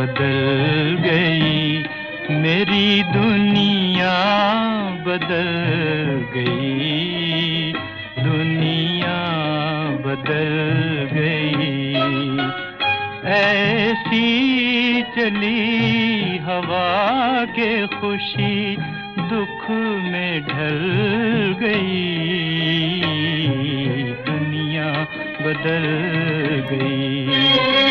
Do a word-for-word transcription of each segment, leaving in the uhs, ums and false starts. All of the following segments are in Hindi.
बदल गई, मेरी दुनिया बदल गई, दुनिया बदल गई। ऐसी चली हवा के खुशी दुख में ढल गई, दुनिया बदल गई।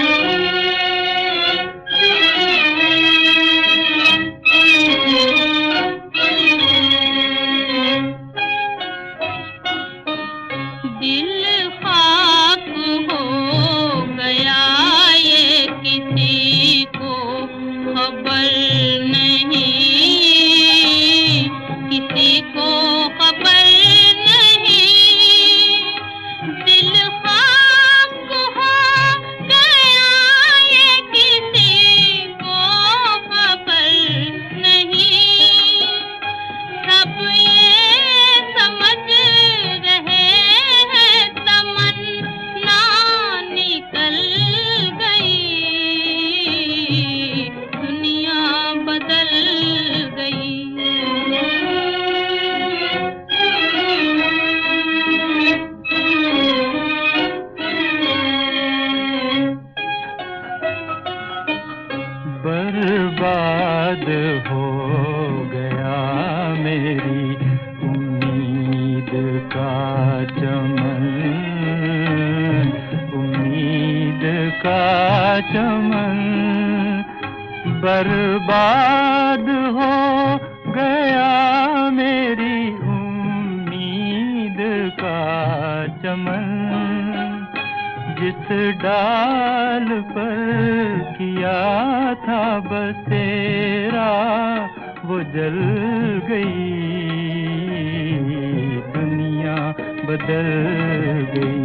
दिल खाक हो गया ये किसी को खबर नहीं, किसी को खबर नहीं। दिल खाक हो गया ये किसी को खबर नहीं। सब ये समझ रहे हैं तमन्ना निकल गई, दुनिया बदल गई। बर्बाद हो गया मेरी उम्मीद का चमन, उम्मीद का चमन। बर्बाद हो गया मेरी उम्मीद का चमन, जिस डाल पर किया था बसेरा वो जल गई, दुनिया बदल गई।